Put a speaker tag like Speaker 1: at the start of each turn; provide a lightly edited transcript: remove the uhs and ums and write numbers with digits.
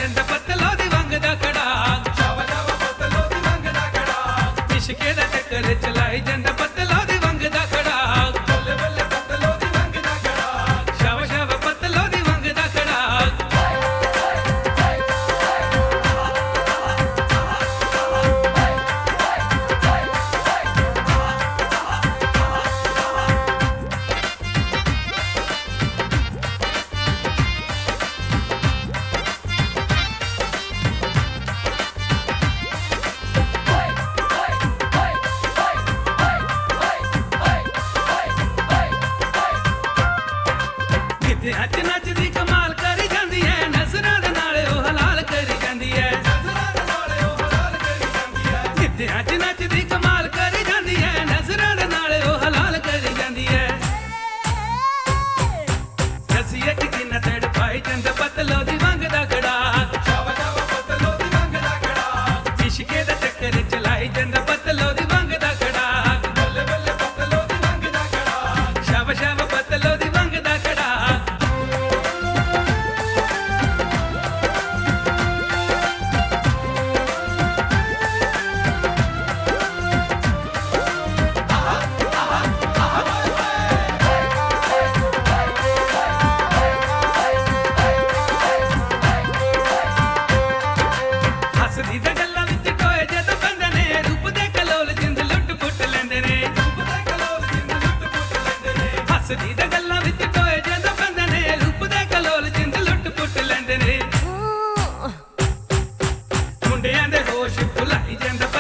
Speaker 1: ਜਾਂਦਾ ਪਤਲੋ ਦੀ ਵੰਗ ਦਾ ਖੜਾ
Speaker 2: ਸ਼ਾਵਾ ਸ਼ਾਵਾ ਪਤਲੋ ਦੀ ਵੰਗ ਦਾ ਖੜਾ
Speaker 1: ਇਸ਼ਕੇ ਦਾ ਚੱਕਰ ਚਲਾਈ ਜਾਂਦਾ ਪਤਲੋ ਦੀ ਵੰਗ ਦਾ ਖੜਾ
Speaker 2: ਬੱਲੇ ਬੱਲੇ ਪਤਲੋ ਦੀ ਵੰਗ ਦਾ ਖੜਾ
Speaker 1: ਸ਼ਾਵਾ ਸ਼ਾਵਾ ਪਤਲੋ ਦੀ ਵੰਗ ਦਾ ਖੜਾ ਅੱਜ ਨੱਚਦੀ ਕਮਾਲ ਕਰੀ ਜਾਂਦੀ ਐ ਨਜ਼ਰਾਂ ਦੇ ਨਾਲ ਉਹ ਹਲਾਲ ਕਰੀ ਜਾਂਦੀ ਐ
Speaker 2: ਨਜ਼ਰਾਂ ਦੇ ਨਾਲ ਉਹ ਹਲਾਲ ਕਰੀ ਜਾਂਦੀ ਹੈ
Speaker 1: ਜਿੱਥੇ ਅੱਜ ਨੱਚਦੀ ਕਮਾਲ ਕਰੀ ਜਾਂਦੀ ਐ ਨਜ਼ਰਾਂ ਦੇ ਨਾਲ ਉਹ ਹਲਾਲ ਕਰੀ ਜਾਂਦੀ ਐ ਰਸੀਏ ਚ ਕਿੰਨਾ ਤੜ ਪਾਈ ਜਾਂਦਾ ਪਤਲੋ ਦੀ ਵੰਗ ਦਾ ਖੜਾ
Speaker 2: ਸ਼ਾਵਾ ਸ਼ਾਵਾ ਪਤਲੋ ਦੀ ਵੰਗ ਦਾ ਖੜਾ
Speaker 1: ਇਸ਼ਕੇ ਦਾ ਚੱਕਰ ਚਲਾਈ ਜਾਂਦਾ ਪਤਲੋ ਦੀ ਵੰਗ ਦਾ ਖੜਾ
Speaker 2: ਬੱਲੇ ਬੱਲੇ ਪਤਲੋ ਦੀ ਵੰਗ ਦਾ ਖੜਾ
Speaker 1: ਸ਼ਾਵਾ ਸ਼ਾਵਾ ਪਤਲੋ ਦੀ ਵੰਗ ਦਾ ਖੜਾ ਹੱਸਦੀ ਦੇ ਗੱਲਾਂ ਵਿੱਚ ਟੋਏ ਜਦੋਂ ਬੰਦੇ ਨੇ ਰੂਪ ਦੇ ਕਲੋਲ ਜਿੰਦ ਲੁੱਟ ਪੁੱਟ ਲੈਂਦੇ ਨੇ
Speaker 2: ਪਤਾ ਕਲੋਲ ਜਿੰਦ ਲੁੱਟ ਪੁੱਟ ਲੈਂਦੇ ਨੇ
Speaker 1: ਹੱਸਦੀ ਦੇ ਗੱਲਾਂ ਵਿੱਚ ਟੋਏ ਜਦੋਂ ਬੰਦੇ ਨੇ ਰੂਪ ਦੇ ਕਲੋਲ ਜਿੰਦ ਲੁੱਟ ਪੁੱਟ ਲੈਂਦੇ ਨੇ ਮੁੰਡਿਆਂ ਦੇ ਹੋਸ਼ ਭੁਲਾਈ ਜਾਂਦਾ